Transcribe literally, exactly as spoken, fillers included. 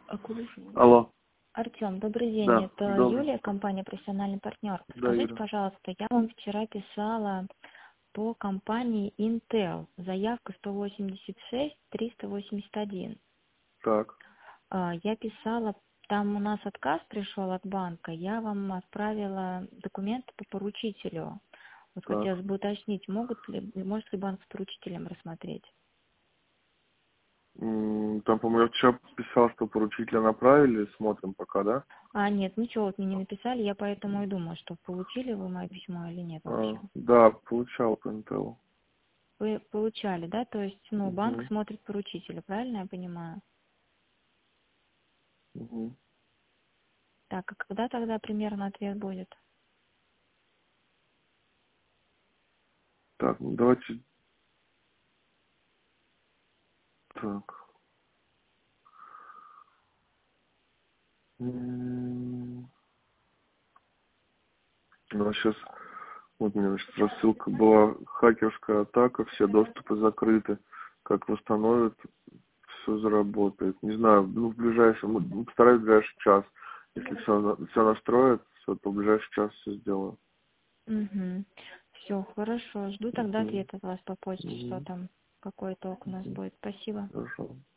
Алло. Артем, добрый день. Да, Это добрый. Юлия, компания «Профессиональный партнер». Да, Скажите, Юля. пожалуйста, я вам вчера писала по компании Intel. Заявка сто восемьдесят шесть триста восемьдесят один. Так. А, Я писала, там у нас отказ пришел от банка. Я вам отправила документы по поручителю. Вот Так. хотелось бы уточнить, могут ли, может ли банк с поручителем рассмотреть? М, Там, по-моему, я вчера писал, что поручителя направили, смотрим пока, да? А, нет, ничего вот мне не написали, я поэтому и думаю, что получили вы мое письмо или нет вообще. А, да, получал по Intel. Вы получали, да? То есть, ну, банк Угу. смотрит поручителя, правильно я понимаю? Угу. Так, а когда тогда примерно ответ будет? Так, ну давайте. Так. М, Ну, сейчас, вот у меня, значит, рассылка была, хакерская атака, все доступы закрыты. Как восстановят, все заработает. Не знаю, ну, в ближайшем, ну, постараюсь в ближайший час. Если все, все настроят, все, то в ближайший час все сделаю. Угу. Все, хорошо. Жду тогда Угу. ответа от вас по почте, что Угу. там, какой итог у нас Угу. будет. Спасибо. Хорошо.